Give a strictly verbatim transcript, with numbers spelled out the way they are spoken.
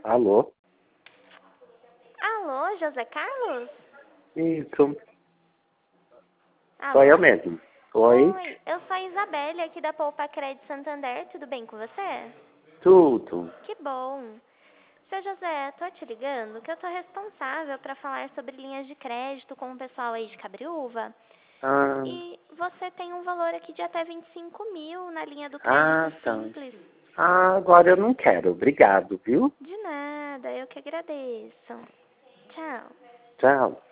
Alô? Alô, José Carlos? Isso. Alô? Sou eu mesmo. Oi? Oi, eu sou a Isabelle aqui da Poupa Crédito Santander, tudo bem com você? Tudo. Que bom. Seu José, tô te ligando que eu sou responsável para falar sobre linhas de crédito com o pessoal aí de Cabriúva. Ah, E você tem um valor aqui de até vinte e cinco mil na linha do crédito ah, tá. simples. Ah, agora eu não quero. Obrigado, viu? De nada, eu que agradeço. Tchau. Tchau.